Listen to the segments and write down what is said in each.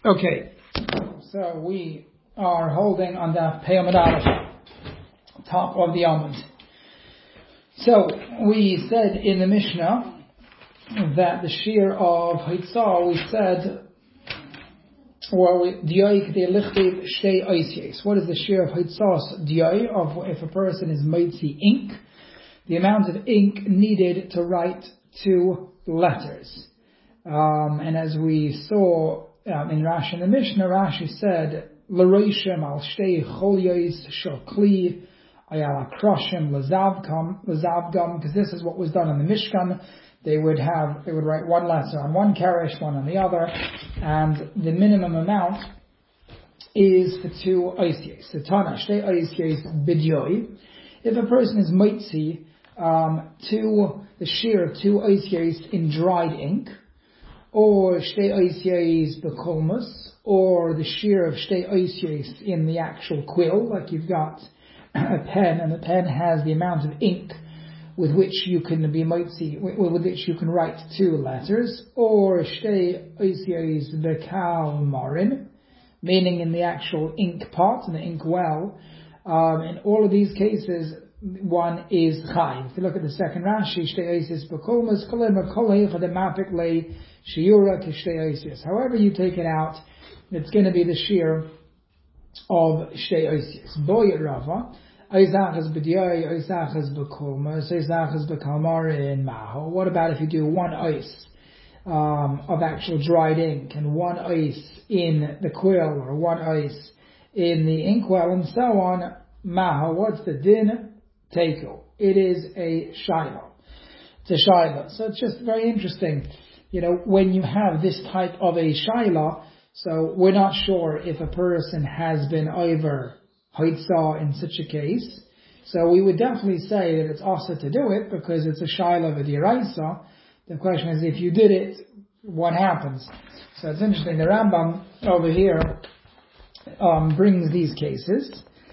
Okay, so we are holding on the Pei Amud Aleph, top of the Amud. So we said in the Mishnah that the shear of Hitzah, we said, what is the shear of Hitzah's diyai, of if a person is mitzi ink, the amount of ink needed to write 2 letters. And as we saw in Rashi in the Mishnah, Rashi said, L'roishem al shtei cholyos shokli ayala kroshim lazavgam, because this is what was done in the Mishkan. They would write 1 letter on one kerish, one on the other, and the minimum amount is for 2 oisies. So tana shtei oisies b'diyoi. If a person is mitzi the shear of 2 oisies in dried ink, or shtei oisies b'kolmus, or the shear of shtei oisies in the actual quill, like you've got a pen, and the pen has the amount of ink with which you can be mitzi, with which you can write 2 letters, or shtei oisies b'kal marin, meaning in the actual ink pot, in the ink well. In all of these cases, one is chai. If you look at the second Rashi, shtei oisies b'kolmus, kolema kolei chademapik le shiura kishtei oisies. However you take it out, it's going to be the shear of shtei oisies. Boy Rava, oisachas b'diyai, oisachas b'kolmus, oisachas b'kalmarin maho. What about if you do 1 ois of actual dried ink, and 1 ois in the quill, or 1 ois in the inkwell, and so on? Maho, what's the din? Teiko. It is a shaila. It's a shaila. So it's just very interesting, when you have this type of a shaila. So we're not sure if a person has been over Hitzah in such a case. So we would definitely say that it's also to do it because it's a shaila v'diraisa. The question is, if you did it, what happens? So it's interesting. The Rambam over here brings these cases.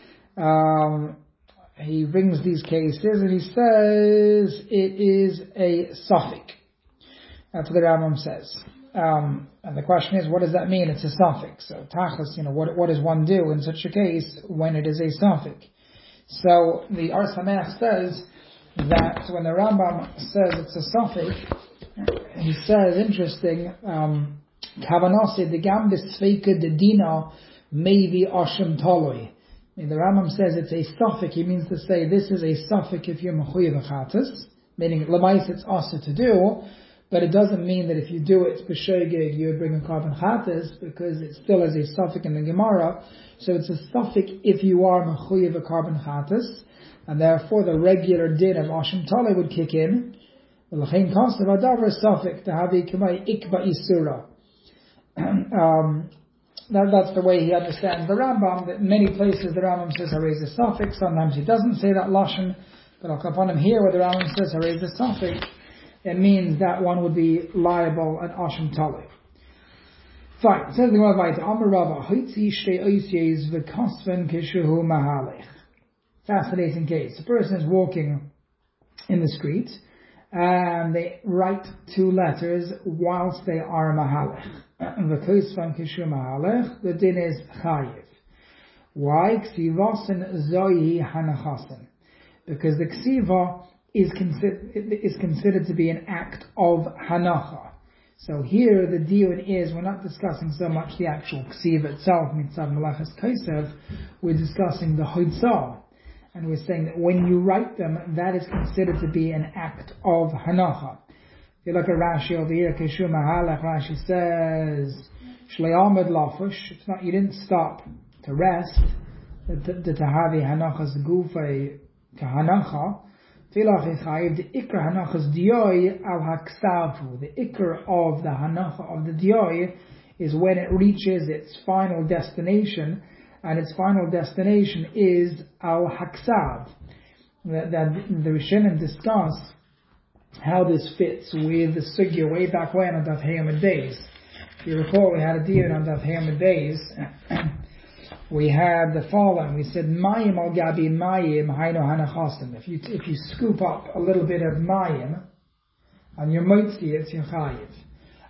He brings these cases and he says it is a suffix. That's what the Rambam says. And the question is, what does that mean? It's a suffix. So tachlis, what does one do in such a case when it is a suffix? So the Ar Sameach says that when the Rambam says it's a suffix, he says, interesting, kavanasi the gambis sveika de dina maybe ashim taloi. The Rambam says it's a suffix. He means to say this is a suffix if you're mechuyev achatas, meaning lemais it's also to do, but it doesn't mean that if you do it b'shegeg you would bring a carbon chatas, because it still is a suffix in the Gemara. So it's a suffix if you are mechuyev a carbon chatas, and therefore the regular din of ashim talei would kick in. L'chein kasav adavar suffix tahavi k'may ikba isura. That's the way he understands the Rambam. That in many places the Rambam says harays a suffix. Sometimes he doesn't say that lashon, but I'll come upon him here where the Rambam says harays a suffix. It means that one would be liable an ashim talei. Fine. It says the Gemara Vayta Amar Rava Haitzi shtei oisies v'kasven kishuhu mahalech. Fascinating case. A person is walking in the street and they write 2 letters whilst they are mahalech. The din is chayiv. Why? Ksivasen zoyi hanachasen. Because the ksiva is considered to be an act of hanacha. So here the deal is, we're not discussing so much the actual ksiva itself, mitzav malachas kaisev, we're discussing the hitzah. And we're saying that when you write them, that is considered to be an act of hanacha. If you look at Rashi over here, Kishu Mahalach, Rashi says, Shlei Amid Lafush, it's not, you didn't stop to rest, the Tahavi Hanachas Gufay Kahanacha, Tilach Echayiv, the Ikra Hanachas Diyoi Al Haksavu, the Ikra of the Hanacha of the Diyoi is when it reaches its final destination, and its final destination is Al Haksav. That the Rishonim discuss how this fits with the sugya way back when on Daf Hey Amud Beis. If you recall, we had a deal on Daf Hey Amud Beis. We had the following. We said mayim al gabi mayim hayno hanachasim. If you scoop up a little bit of mayim on your mitzi, it's your chayiv.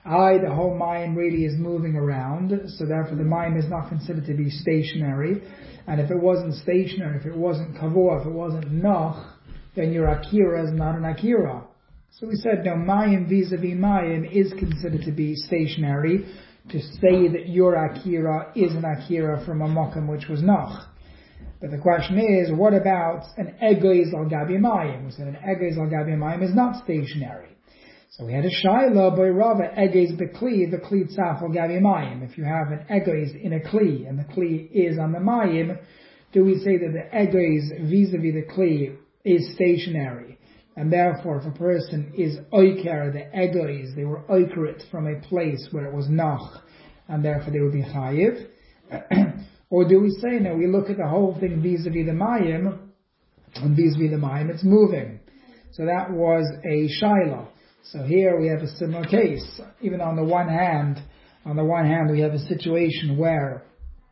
the whole mayim really is moving around, so therefore the mayim is not considered to be stationary. And if it wasn't stationary, if it wasn't kavua, if it wasn't noch, then your akira is not an akira. So we said, no, mayim vis-a-vis mayim is considered to be stationary, to say that your akira is an akira from a mokum which was noch. But the question is, what about an egoiz al gabi mayim? We said an egoiz al gabi mayim is not stationary. So we had a shaila by Rava, egoiz bekli, the kli tzaf al gabi mayim. If you have an egoiz in a kli, and the kli is on the mayim, do we say that the egoiz vis-a-vis the kli is stationary? And therefore, if a person is oiker, the egoiz, they were oikerit from a place where it was noch, and therefore they would be chayiv? Or do we say, no, we look at the whole thing vis-a-vis the mayim, and vis-a-vis the mayim, it's moving. So that was a shaila. So here we have a similar case. Even on the one hand we have a situation where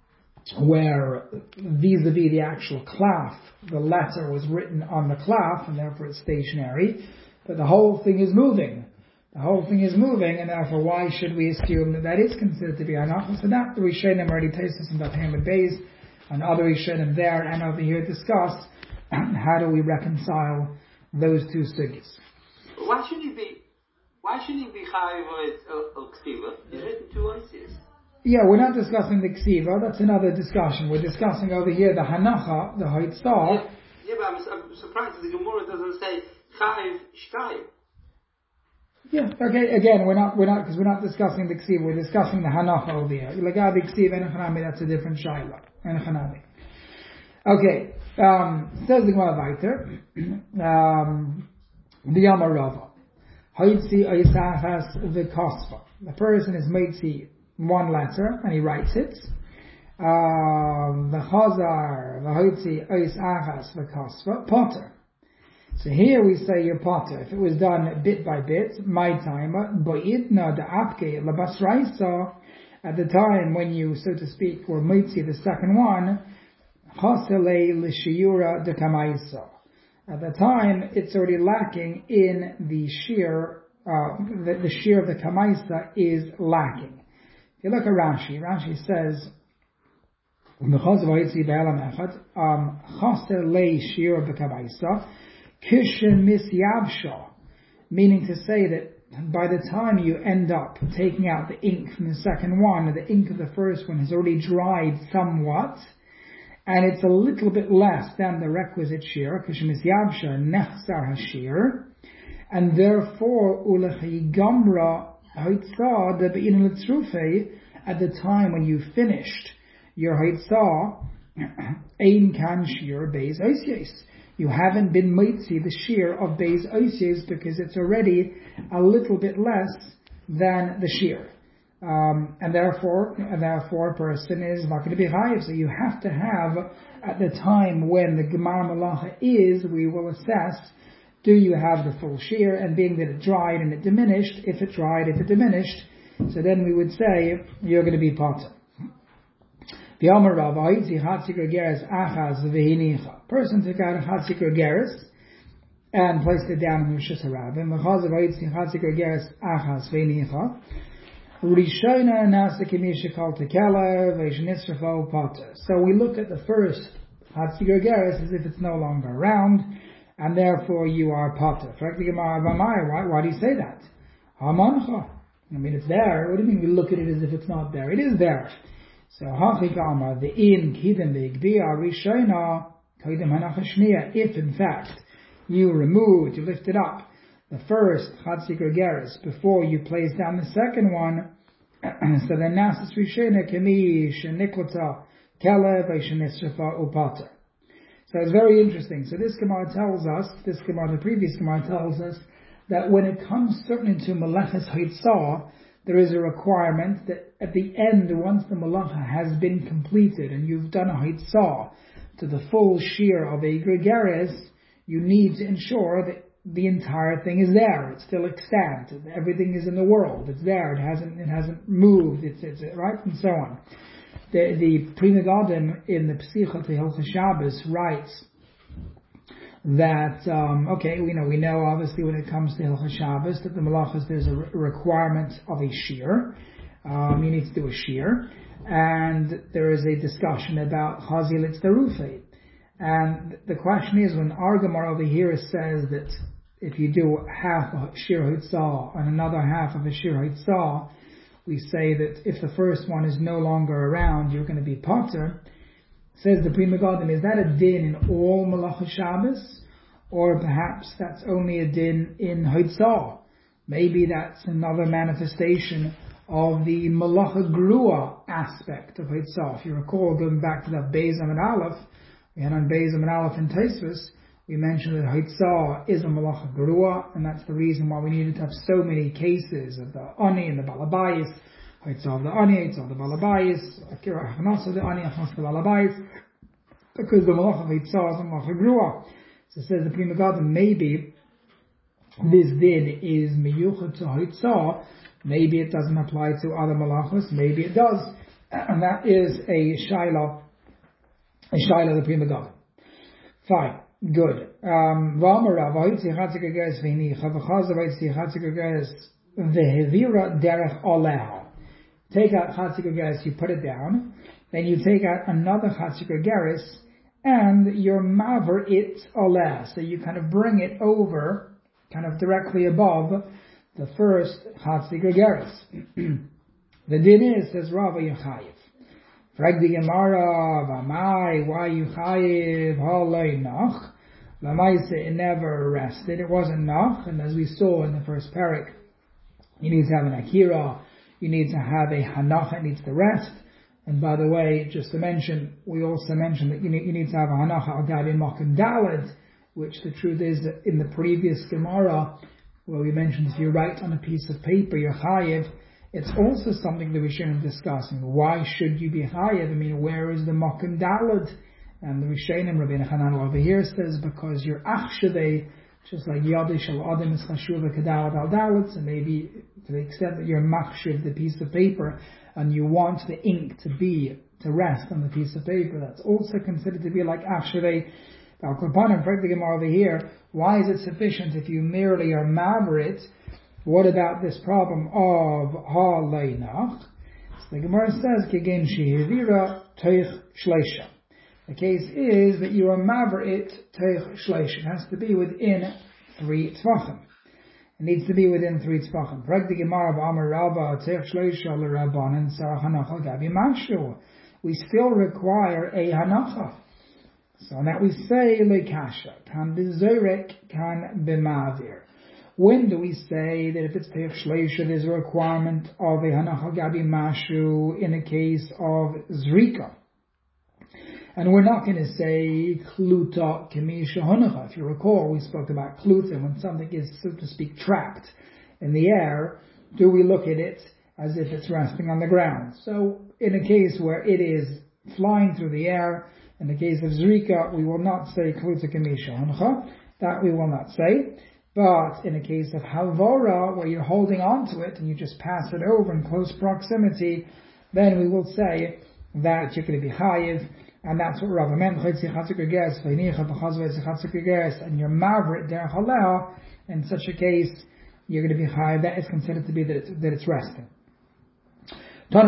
vis-a-vis the actual klaf, the letter was written on the klaf, and therefore it's stationary, but the whole thing is moving. The whole thing is moving, and therefore why should we assume that is considered to be hanacha? So that the Rishonim already takes us in the Hamid Beis, and other Rishonim there and over here discuss how do we reconcile those two sugyas. Why shouldn't he be chayiv or ksiva? He's written two oisias. Yeah, we're not discussing the ksiva. That's another discussion. We're discussing over here the hanacha, the haitzah. Yeah, but I'm surprised that the Gemara doesn't say chayiv shkayim. Yeah, okay, again, we're not, because we're not discussing the ksiva, we're discussing the hanacha over here. Lagabi ksiva and chanami, that's a different shayla. And chanami. Okay, says the Gemara weiter, the Yama Rava. Haitzi oisachas v'kosva. The person is meitzi one letter, and he writes it. V'chazar v'haitzi oisachas v'kosva, potter. So here we say you're potter. If it was done bit by bit, my time, bo'itna da'apke labasraisa, at the time when you, so to speak, were mitzi, the second one, chasele l'shiyura dekamaisa. At the time, it's already lacking in the shear, the shear of the kamaisa is lacking. If you look at Rashi says, chasele shear dekamaisa, Kishin misyavsha, meaning to say that by the time you end up taking out the ink from the second one, the ink of the first one has already dried somewhat, and it's a little bit less than the requisite shear, Kishin misyavsha nechsar hashir, and therefore ulechi gamra haitzah de be'in l'tzrufe, at the time when you finished your haitzah, ein kan shir beis oisies. You haven't been mitzi the shear of beis oisies because it's already a little bit less than the shear. And therefore a person is not going to be chayiv. So you have to have, at the time when the gemar malacha is, we will assess, do you have the full shear? And being that it dried and it diminished, if it dried, if it diminished, so then we would say, you're going to be potter. Person took out a Chatzik Geras and placed it down in Rishus Harabim. So we look at the first Chatzik Geras as if it's no longer around, and therefore you are potter. Why do you say that? I mean, it's there. What do you mean we look at it as if it's not there? It is there. So hachikama the in kidem beigbiya rishona kaidem hanachashniya. If in fact you remove, you lift it up, the first chatzik geras before you place down the second one, so then nasas rishona kemi sheniklata kelev shenisrafa upata. So it's very interesting. So this Gemara tells us, the previous Gemara tells us that when it comes certainly to Meleches Haitzah, there is a requirement that at the end, once the malacha has been completed and you've done a haitzah to the full shear of a gregaris, you need to ensure that the entire thing is there. It's still extant. Everything is in the world. It's there. It hasn't moved. It's right, and so on. The Pri Megadim in the Psicha Tehilchah Shabbos writes that, we know obviously when it comes to Hilchos Shabbos that the Malachos there's a requirement of a shear. You need to do a shear. And there is a discussion about Chazil It's Darufei. And the question is, when our Gemara over here says that if you do half a Shir Hitzah and another half of a Shir Hitzah, we say that if the first one is no longer around, you're going to be potter. Says the Pri Megadim, is that a din in all Malachos Shabbos? Or perhaps that's only a din in Hitzah? Maybe that's another manifestation of the Malacha Grua aspect of Hitzah. If you recall, going back to that Beis Amud Aleph, we had on Beis Amud Aleph in Tosfos, we mentioned that Hitzah is a Malacha Grua, and that's the reason why we needed to have so many cases of the Ani and the Balabayis, Hitzah of the Ani, Hitzah of the Balabayis, Akira Hachnas of the Ani, Hachnas of the Balabayis, because the Malacha of Hitzah is a Malacha Grua. So it says the Pri Megadim, maybe this din is miyuchad to Hitzah, maybe it doesn't apply to other malachos, maybe it does, and that is a shayla of the Pri Megadim. Fine, good. Take out Chatzik Geras, you put it down, then you take out another Chatzik Geras, and you're maver it aleh, so you kind of bring it over, kind of directly above the first Chatzik Geras. The din is, says Rava, Yechayiv. Frag the Gemara, V'amai, why Yechayiv, Halei Nach? Lamaise, it never rested, it wasn't Nach, and as we saw in the first parak, you need to have an Akira, you need to have a Hanach, it needs to rest. And by the way, just to mention, we also mentioned that you need to have a Hanach al Gabi Makom Daled, which the truth is that in the previous Gemara, where we mentioned if you write on a piece of paper, you're Chayiv, it's also something that we shouldn't be discussing. Why should you be Chayiv? I mean, where is the Makom Daled? And the Rishonim, Rabbeinu Hanan over here says, because you're Achshavei, just like Yadish al Adam is Chashuva Kedalad al Daled, so maybe to the extent that you're Machshiv, the piece of paper, and you want the ink to rest on the piece of paper, that's also considered to be like Achshavei. Now, Korbanim, the Gemara over here, why is it sufficient if you merely are maverit? What about this problem of Halei Nach? So the Gemara says, Kegen Shehivira Teich Shleisha. The case is that you are maverit Teich Shleisha. It has to be within 3 tzvachim. It needs to be within 3 tzvachim. The Gemara of Amar Rabba Teich Shleisha l'Rabbanan Sarah Hanacha Gabi Mashu. We still require a Hanacha. So that we say lekasha, kan bezorek, kan b'mavir. When do we say that if it's teich shleisha, there's a requirement of a hanacha gabi mashu in the case of zrika? And we're not going to say kluta kemisha hanacha. If you recall, we spoke about kluta, when something is, so to speak, trapped in the air, do we look at it as if it's resting on the ground? So in a case where it is flying through the air, in the case of Zrika, we will not say Kluta Kemisha Hancha. That we will not say. But in the case of Halvora, where you're holding on to it and you just pass it over in close proximity, then we will say that you're going to be Chayiv, and that's what Rava meant, and you're Mavrit Der Haleha. In such a case, you're going to be Chayiv. That is considered to be that it's resting. That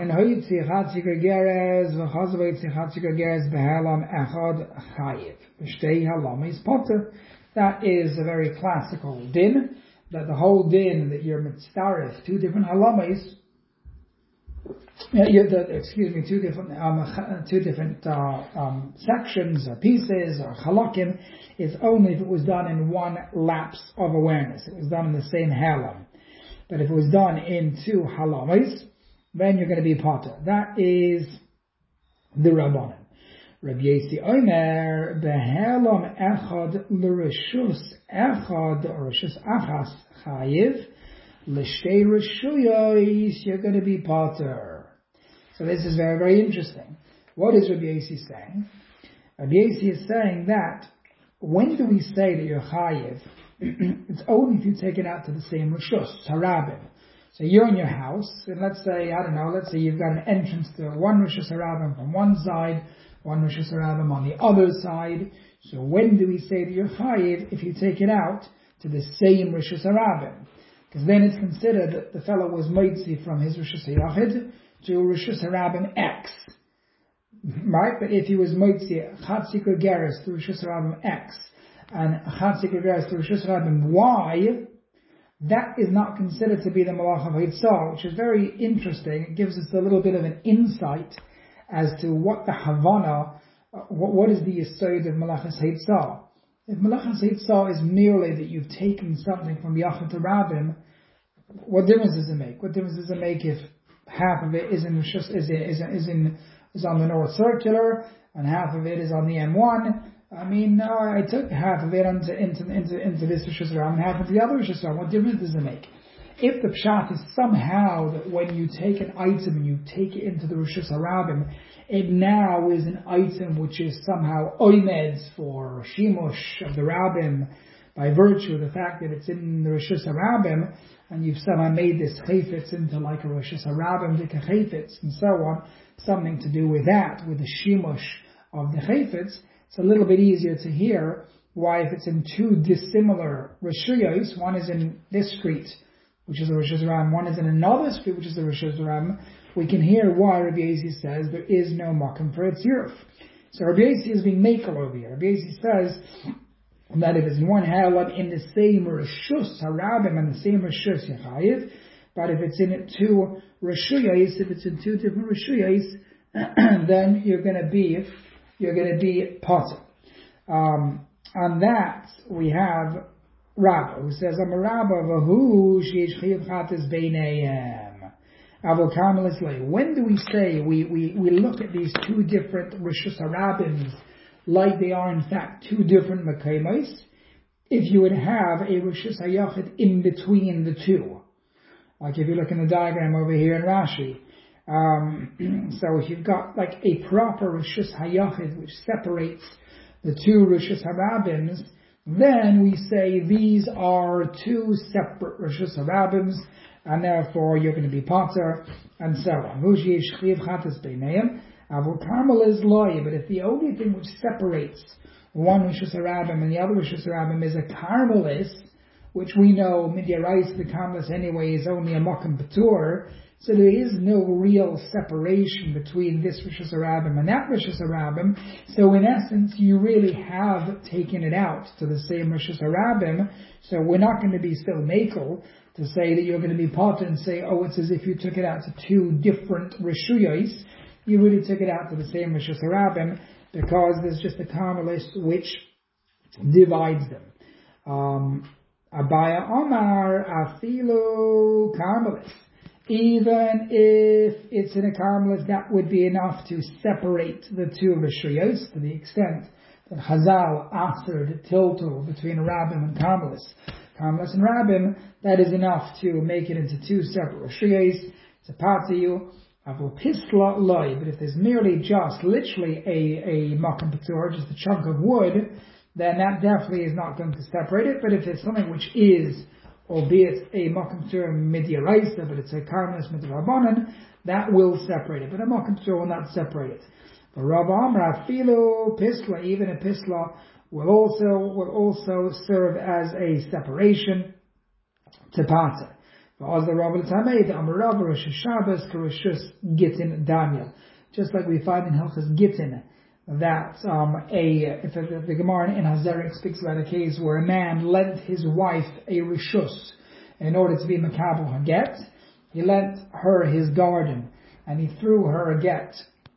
is a very classical din, that the whole din that you're mitzaref, 2 different halamis, two different sections or pieces or halakim, is only if it was done in one lapse of awareness. It was done in the same halam. But if it was done in 2 halamis, then you're going to be potter. That is the Rabbanan. Rabbi Yossi Omer behelam echad l'reshus echad or reshus achas chayiv l'shtei reshuyos. You're going to be potter. So this is very, very interesting. What is Rabbi Yossi saying? Rabbi Yossi is saying that when do we say that you're chayiv? It's only if you take it out to the same reshus, harabim. So you're in your house, and let's say you've got an entrance to one Rosh Hashanah from one side, one Rosh Hashanah on the other side. So when do we say that you're chayiv if you take it out to the same Rishus Harabim? Because then it's considered that the fellow was moitzi from his Rishus Hayachid to Rishus Harabim X. Right? But if he was moitzi Chatzik Geras to Rishus Harabim X and Chatzik Geras to Rishus Harabim Y, that is not considered to be the Malach of Hitzah, which is very interesting. It gives us a little bit of an insight as to what the Havana, what is the Yesod of Malachas Hitzah. If Malachas Hitzah is merely that you've taken something from Yachid to Rabim, what difference does it make? What difference does it make if half of it is on the North Circular and half of it is on the M1? I mean, I took half of it into this Rishus Harabim and half of the other Rishus Harabim. What difference does it make? If the pshat is somehow that when you take an item and you take it into the Rishus Harabim, it now is an item which is somehow oimed for shimush of the Rabbim by virtue of the fact that it's in the Rishus Harabim, and you've somehow made this chayfetz into like a Rishus Harabim, like a chayfetz, and so on, something to do with that, with the shimush of the chayfetz. It's a little bit easier to hear why if it's in two dissimilar Rishuyos, one is in this street, which is the Rishus Harabim, one is in another street, which is the Rishus Harabim, we can hear why Rabbi Yosi says there is no makom for its yurf. So Rabbi Yosi is being makel over here. Rabbi Yosi says that if it's in one halab in the same Rishus Harabim and the same Rishus Yechayiv, but if it's in two Rishuyos, if it's in two different Rishuyos, then you're going to be potter. On that we have Rabbah, who says, I'm a Rabbah, vahu sheish chiyav chatas beinayim. Avol Karmelis lay. When do we say we look at these two different Rishus Harabims like they are in fact two different Mekayimos? If you would have a Rishus Hayachid in between the two. Like if you look in the diagram over here in Rashi. So if you've got like a proper Rishus Hayachid which separates the two Rishus Harabims, then we say these are two separate Rishus Harabims, and therefore you're going to be potter, and so on. But if the only thing which separates one Rishus Harabim and the other Rishus Harabim is a Karmelis, which we know Midyarayis the Karmelis anyway is only a Mokum Patur, so there is no real separation between this Rishus Harabim and that Rishus Harabim. So in essence, you really have taken it out to the same Rishus Harabim. So we're not going to be still makel to say that you're going to be potter and say, oh, it's as if you took it out to two different Rishuyos. You really took it out to the same Rishus Harabim because there's just a Karmelis which divides them. Abaya Omar Afilu Karmelis. Even if it's in a Karmelis, that would be enough to separate the two Rishuyos to the extent that Chazal answered tiltul between Rabbim and Karmelis. Karmelis and Rabbim, that is enough to make it into two separate Rishuyos. It's a patiyu. Avul Pisla loy. But if there's merely just literally a Makom Patur, just a chunk of wood, then that definitely is not going to separate it. But if it's something which is, albeit a Makom Patur Midyaraisa, but it's a Karmelis Midrabanan, that will separate it. But a Makom Patur will not separate it. But Rav Amra Filu Pisla, even a Pisla, will also serve as a separation to Pater. Just like we find in Hilchas Gittin that if the Gemara in Hazarik speaks about a case where a man lent his wife a rishus in order to be makabel her get, he lent her his garden and he threw her a get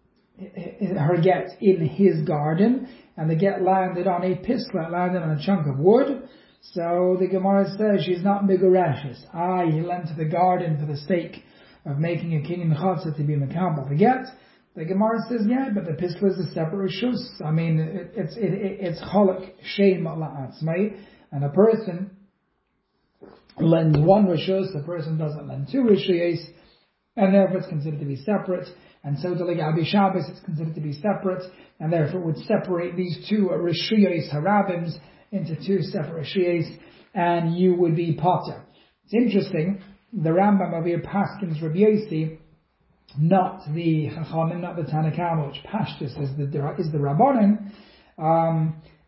in his garden, and the get landed on a pisla, landed on a chunk of wood. So the Gemara says she's not migurashes. He lent the garden for the sake of making a king in the chatzah to be makabel the get. The Gemara says, yeah, but the pisla is a separate rishus. I mean, it's cholak sheim la'atzmai, and a person lends one rishus, a person doesn't lend two rishus, and therefore it's considered to be separate. And so to Legabi Shabbos, it's considered to be separate, and therefore it would separate these two rishuyos harabims into two separate rishuyos, and you would be potter. It's interesting, the Rambam of here paskins Rabbi Yosi, not the Chachamim, not the Tanakh, which Pashtus is the Rabbanim,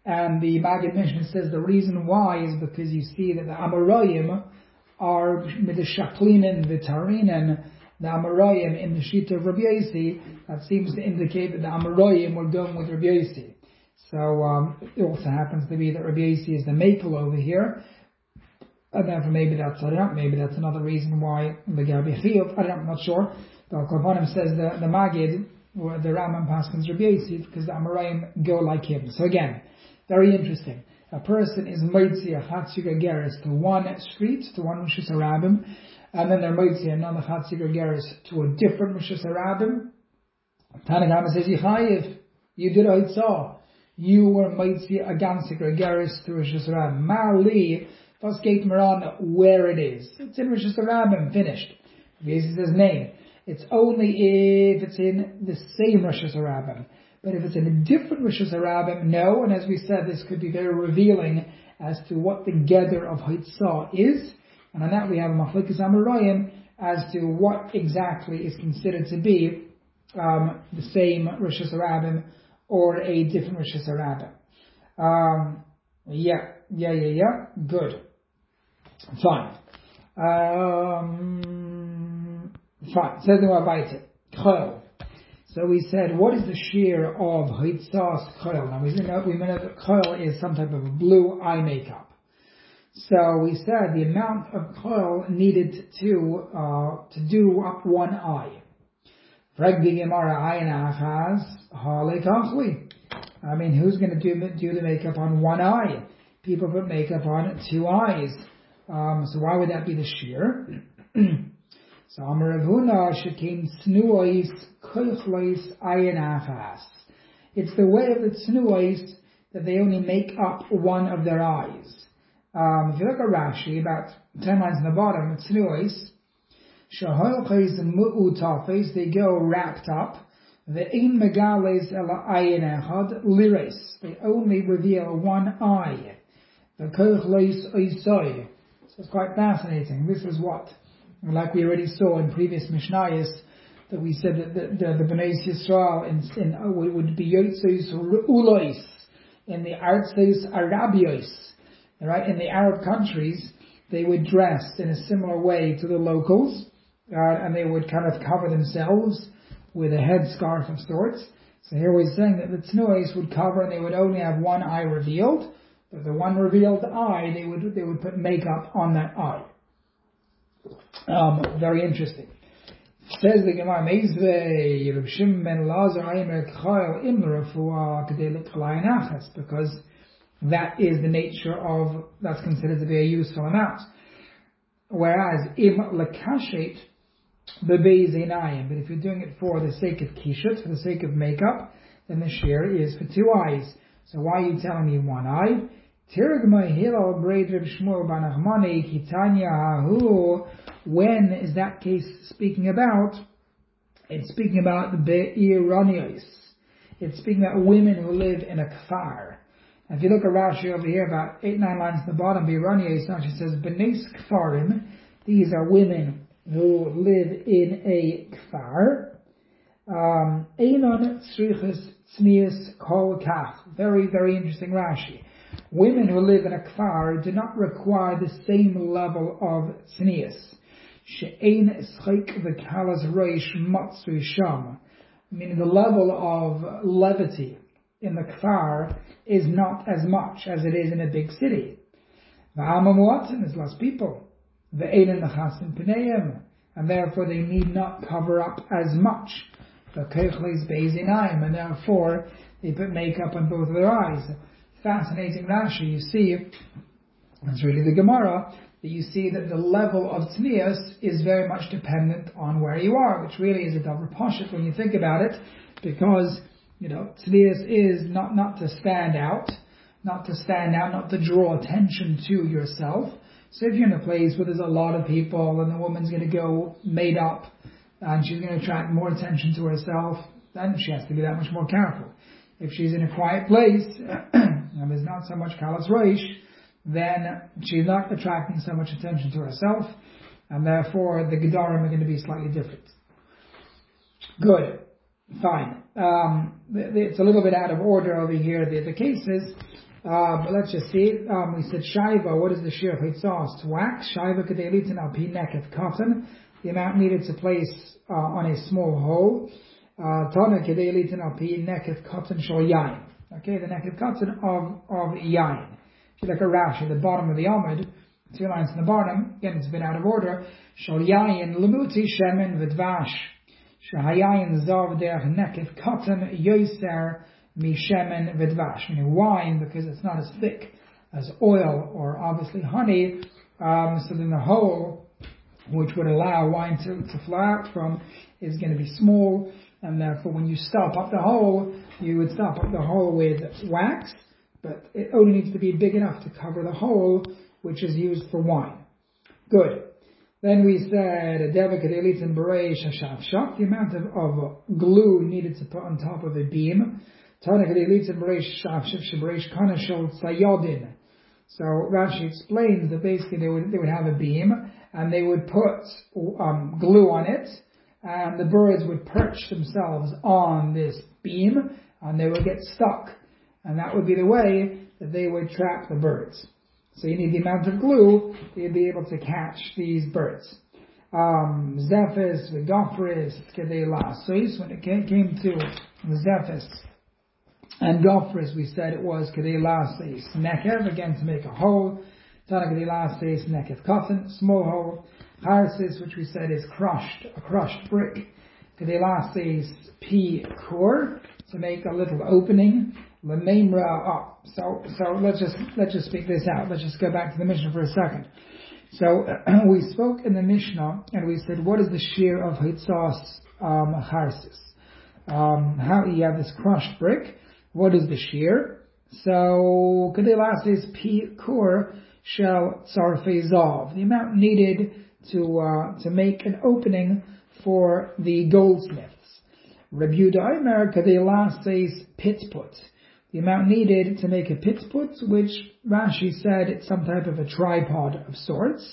And the Maggid Mishnah says the reason why is because you see that the Amoraim are with the Shaklinen, the Tarinen, the Amoraim in the Shita of Rabbi Yossi. That seems to indicate that the Amoraim were going with Rabbi Yossi. So it also happens to be that Rabbi Yossi is the maple over here. And therefore maybe that's another reason why the Gabi Chiyuv, I'm not sure. But Korbanim says the Maggid, or the Rambam Paskins Rabbi Yossi, because the Amoraim go like him. So again, very interesting. A person is Moitzi a Chatziga Geris to one street, to one Rosh Hashanah, and then they're Moitzi another Chatziga Geris to a different Rosh Hashanah. Tanagama says, Yichayev, you did a Hitzah. You were Moitzi a Gansiga Geris to Rosh Hashanah. Mali, Fasgate Maran, where it is. It's in Rosh Hashanah, finished. This is his name. It's only if it's in the same Rosh Hashanah. But if it's in a different Rosh Hashanah, no. And as we said, this could be very revealing as to what the gather of Hitzah is. And on that we have a Machlikas Amoraim as to what exactly is considered to be the same Rosh Hashanah or a different Rosh Hashanah. Yeah. Good. Fine. Fine. Says the Rabbi Chol. So we said, what is the shear of Hitzah's Chol? Now we know that Chol is some type of a blue eye makeup. So we said the amount of Chol needed to do up one eye. I mean, who's going to do the makeup on one eye? People put makeup on two eyes. So why would that be the shear? So Amar Rav Huna shekin snuois koichlois ayin achas. It's the way of the snuois that they only make up one of their eyes. If you look at Rashi, about 10 lines in the bottom, it's snuois. Shahoilchais mu'utafes, they go wrapped up. Ve'in megales ela ayin echad lires. They only reveal one eye. The koichlois oisoi. So it's quite fascinating. This is what? Like we already saw in previous Mishnayos, that we said that the Bnei Yisrael would be Yotzos Ulois, in the Artzos Arabios, right? In the Arab countries, they would dress in a similar way to the locals, and they would kind of cover themselves with a headscarf of sorts. So here we're saying that the Tznuos would cover, and they would only have one eye revealed, but the one revealed eye, they would put makeup on that eye. Very interesting. Says the Gemara, Meizvei Reb Shimon ben Lazar Aimer Chayil Im Refuah Kedei L'Kalayin Achas, because that is the nature of, that's considered to be a useful amount. Whereas Im Lekashet Bebei Zeinayim, but if you're doing it for the sake of kishut, for the sake of makeup, then the shear is for two eyes. So why are you telling me one eye? When is that case speaking about? It's speaking about the Be'iranios. It's speaking about women who live in a kfar. If you look at Rashi over here, about 8-9 lines at the bottom, Be'iranios actually says B'neis kfarim. These are women who live in a kfar. Einon tzrichas tznius kol kach. Very, very interesting Rashi. Women who live in a kfar do not require the same level of tznius. She'ein eschik v'kalas reish matzu sham. Meaning the level of levity in the kfar is not as much as it is in a big city. V'ama mu'atzim, there's less people. Ve'ein nechasim p'neim, and therefore they need not cover up as much. V'keichleis be'ezinayim, and therefore they put makeup on both of their eyes. Fascinating Rashi. You see, it's really the Gemara, that you see that the level of tznius is very much dependent on where you are, which really is a double pashut when you think about it, because, tznius is not to stand out, not to draw attention to yourself. So if you're in a place where there's a lot of people and the woman's going to go made up and she's going to attract more attention to herself, then she has to be that much more careful. If she's in a quiet place and there's not so much kalas reish, then she's not attracting so much attention to herself, and therefore the gedarim are going to be slightly different. Good. Fine. It's a little bit out of order over here. The cases, But let's just see. We said Shaiva, what is the shear of Hitzos? To wax. Shaiva Kadelitin Alpi Nekef Cotton, the amount needed to place on a small hole. Tana Kadelitin Alpi Nekef Cotton Shal Yain. Okay, the Nekef Cotton of Yain. If you look at Rashi at the bottom of the Amud, 2 lines in the bottom, again it's a bit out of order. Shal Yain Lemuti Shemen Vidvash. Shahayayin Zav Der Nekef Cotton Yoser Mishemen Vidvash, meaning wine, because it's not as thick as oil or obviously honey. So then the hole which would allow wine to flow out from is going to be small, and therefore when you stop up the hole, you would stop up the hole with wax, but it only needs to be big enough to cover the hole which is used for wine. Good. Then we said the amount of glue needed to put on top of a beam. So Rashi explains that basically they would have a beam and they would put glue on it, and the birds would perch themselves on this beam and they would get stuck, and that would be the way that they would trap the birds. So you need the amount of glue to be able to catch these birds. Zephis, Gopris, Kedela. So when it came to Zephis and Gopris, we said it was Kedela says Nekev, again to make a hole. Tana Kedela says Nekev cotton, small hole. Harsis, which we said is a crushed brick. Kedela says P core, to make a little opening. Lememra. So let's just speak this out. Let's just go back to the Mishnah for a second. So we spoke in the Mishnah and we said, what is the shear of Hitzos Harsis? How you have this crushed brick? What is the shear? So Kadelas is P Kur Shel Tzarfezov, the amount needed to make an opening for the goldsmiths. Rabbi Yehuda Omer Kadelas says Pitput, the amount needed to make a pitput, which Rashi said it's some type of a tripod of sorts.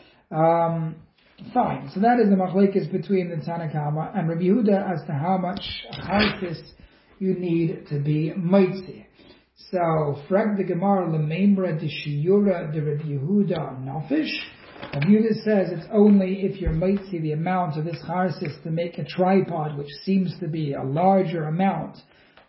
Fine. So that is the machlekes between the Tanna Kama and Rabbi Yehuda as to how much harsis you need to be moitzi. So, frag the Gemara lememra de shiura de Rabbi Yehuda nafish. Rabbi Yehuda says it's only if you're moitzi the amount of this harsis to make a tripod, which seems to be a larger amount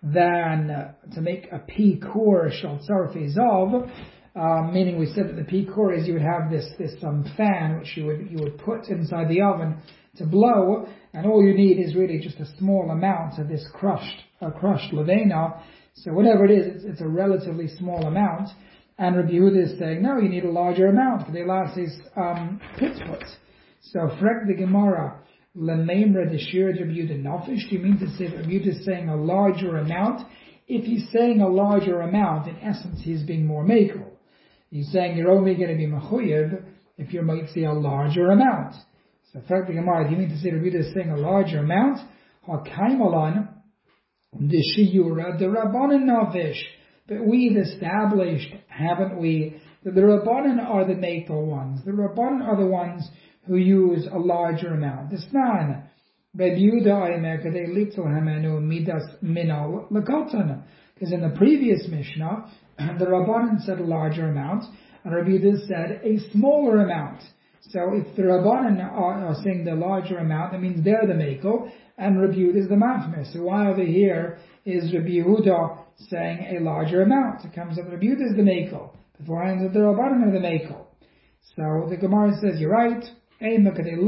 than to make a P-core shal tzarfezov, meaning we said that the P-core is you would have this fan which you would put inside the oven to blow, and all you need is really just a small amount of this crushed levena. So whatever it is, it's a relatively small amount. And Rabbi Yehuda is saying, no, you need a larger amount. The last is pitput. So frek the Gemara. Lememra de shir Rabbi Yehuda nafish. Do you mean to say that Rabbi Yehuda is saying a larger amount? If he's saying a larger amount, in essence, he's being more makel. He's saying you're only going to be mechuyev if you might see a larger amount. So, fact the Gemara, do you mean to say Rabbi Yehuda is saying a larger amount? Hakaimalan de shiyura de rabbanan nafish. But we've established, haven't we, that the rabbanan are the makel ones. The rabbanan are the ones who use a larger amount. This nan, Rabbi Yehuda Omer kadei litzel hamenu midas minol lekatan. Because in the previous Mishnah, the Rabbanan said a larger amount, and Rabbi Yehuda said a smaller amount. So if the Rabbanan are saying the larger amount, that means they're the makel, and Rabbi Yehuda is the machmer. So why over here is Rabbi Yehuda saying a larger amount? It comes up Rabbi Yehuda is the makel. Beforehand, the Rabbanan are the makel. So the Gemara says, you're right. It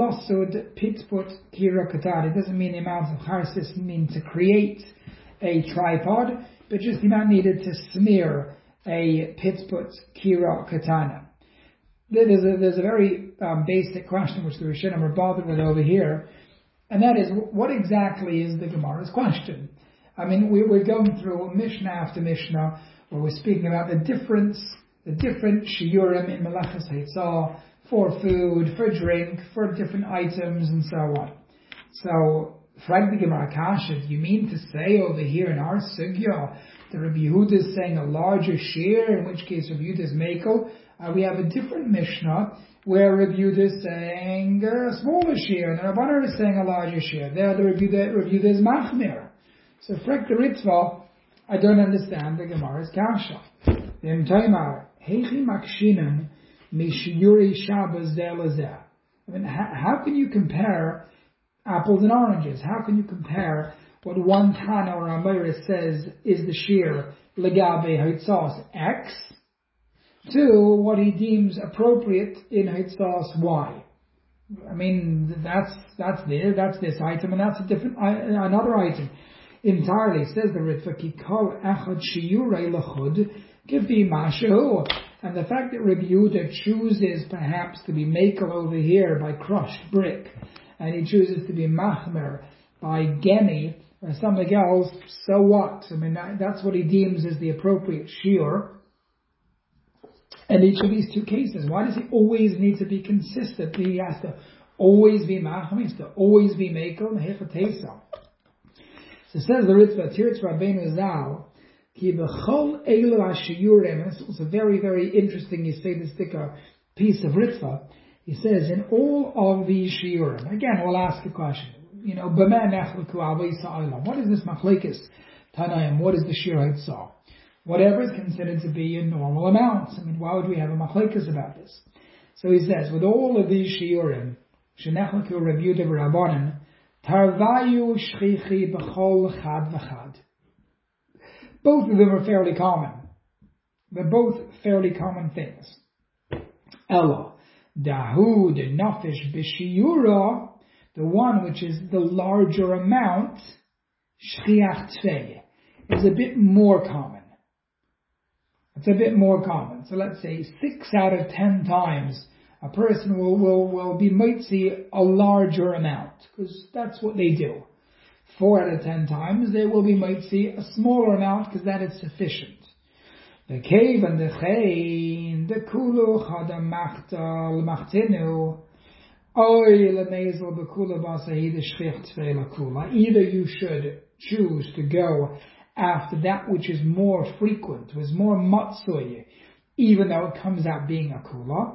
doesn't mean the amount of harsis mean to create a tripod, but just the amount needed to smear a pitput kira katana. There's a very basic question which the Rishonim are bothered with over here, and that is, what exactly is the Gemara's question? I mean, we're going through Mishnah after Mishnah where we're speaking about the different shiurim in Melachas Haitzah, for food, for drink, for different items, and so on. So, frag the Gemara Kasha, do you mean to say over here in our sugya that Rabbi Yehuda is saying a larger share, in which case Rabbi Yehuda is makel? We have a different Mishnah where Rabbi Yehuda is saying a smaller share, and the Rabbanan is saying a larger share. There, the Rabbi Yehuda is machmir. So, frag the Ritva, I don't understand the Gemara's Kasha. V'im taimar, heichi makshinan mishiyuri Shabbos zeh lezeh. I mean, how can you compare apples and oranges? How can you compare what one Tana or Amira says is the shear legabe haitzas X to what he deems appropriate in haitzas Y? I mean, that's this item, and that's a different another item entirely. Says the Ritva ki kol echad shiyurei lechud kivi mashu, and the fact that Rabbi Yehuda chooses perhaps to be makel over here by crushed brick, and he chooses to be machmer by gemi or something else, so what? I mean, that's what he deems as the appropriate shiur. And each of these two cases, why does he always need to be consistent? He has to always be machmer, he has to always be makel, hechatesa. So says the Ritva, Tiritz Rabbeinu Zal, ki b'chol elu ha'shiyurim, and it's a very, very interesting Yisraelistic piece of Ritva. He says, in all of these shiurim, again, we'll ask a question. What is this machlekes Tanaim? What is the shir haitzah? Whatever is considered to be in normal amounts. I mean, why would we have a machlekes about this? So he says, with all of these shiurim, shenechleku Rabbi Yehuda v'Rabbanan, tarvayu shchichi b'chol chad v'chad. Both of them are fairly common. They're both fairly common things. Ella, dahu de nafish b'shiyura, the one which is the larger amount, shchiach tvei, is a bit more common. It's a bit more common. So let's say 6 out of 10 times a person will be mitzi a larger amount, because that's what they do. 4 out of 10 times they will be mitzi a smaller amount, because that is sufficient. The cave and the chayin, the kulu chadam machtal machtinu. Either you should choose to go after that which is more frequent, was more matzui, even though it comes out being a kula,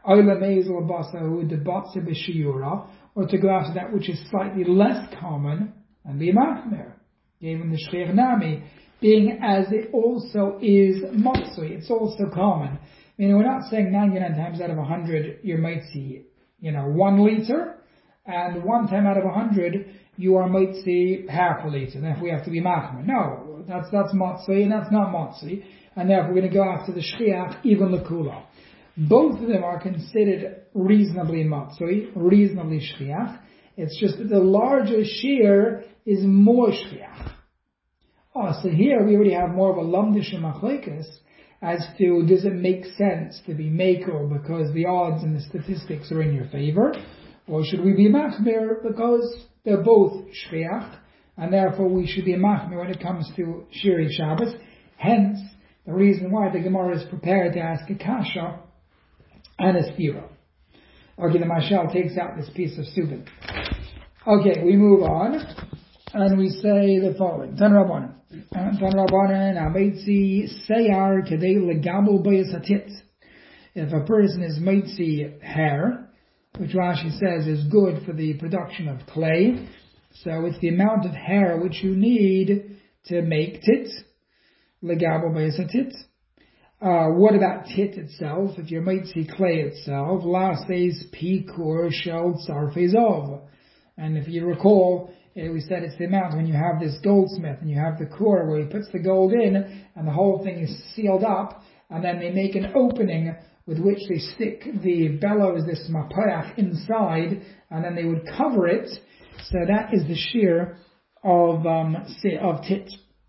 or to go after that which is slightly less common and be machmer, given the shchir nami, being as it also is matzui, it's also common. We're not saying 99 times out of 100 you might see 1 liter, and 1 time out of 100 you might see half a liter. Therefore we have to be machmer. No, that's matzui and that's not matzui, and therefore we're going to go after the shchiach even lekula. Both of them are considered reasonably matzui, reasonably shchiach. It's just that the larger shear is more shchiach. So here we already have more of a lamdish machlekes as to, does it make sense to be makel because the odds and the statistics are in your favor, or should we be machmir because they're both shchiach, and therefore we should be machmir when it comes to Shiri Shabbos. Hence, the reason why the Gemara is prepared to ask a kasha and a stira. Okay, the Mashal takes out this piece of stupid. Okay, we move on, and we say the following. Tan Rabbanan, Ameitzi Seyar Kedei Legabel Bayis Hatit. If a person is Meitzi hair, which Rashi says is good for the production of clay, so it's the amount of hair which you need to make tit, Legabel Bayis Hatit. What about tit itself? If you're Meitzi clay itself, La says Pikur Shel Tzarfezov. And if you recall, we said it's the amount when you have this goldsmith and you have the core where he puts the gold in and the whole thing is sealed up, and then they make an opening with which they stick the bellows, this mapayach, inside, and then they would cover it. So that is the shear of tit.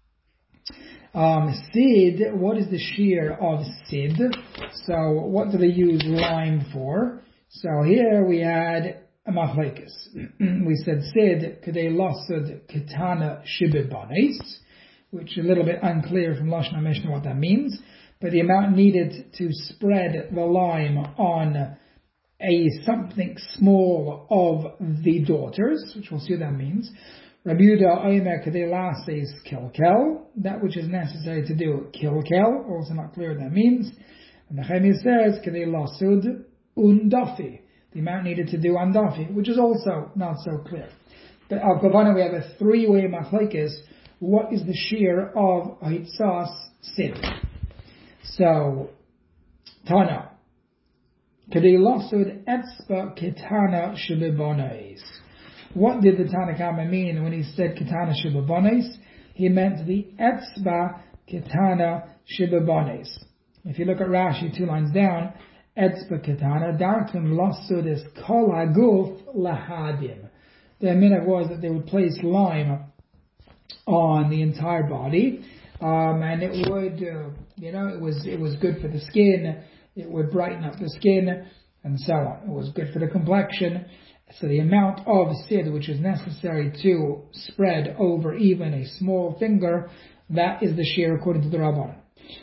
Sid, what is the shear of sid? So what do they use lime for? So here we had a machlekes. We said sid kedei lasud ketana shibibanes, which is a little bit unclear from Lashon HaMishnah what that means, but the amount needed to spread the lime on a something small of the daughters, which we'll see what that means. Rabbi Yehuda Omer kedei lases kilkel, that which is necessary to do kilkel, also not clear what that means. And the Nehemiah says kedei lasud undafi, the amount needed to do andafi, which is also not so clear. But al Kavana we have a 3-way machlekes. What is the shear of Hitzas Sid? So, Tana. Kedei lasud etzba ketana shebebones. What did the Tanakhama mean when he said ketana shebebones? He meant the etzba ketana shebebones. If you look at Rashi 2 lines down, etzba ketana dartim lasud is kol haguf lahadim. The minhag was that they would place lime on the entire body, and it would, it was good for the skin. It would brighten up the skin, and so on. It was good for the complexion. So the amount of sid which is necessary to spread over even a small finger, that is the shear according to the Rabban.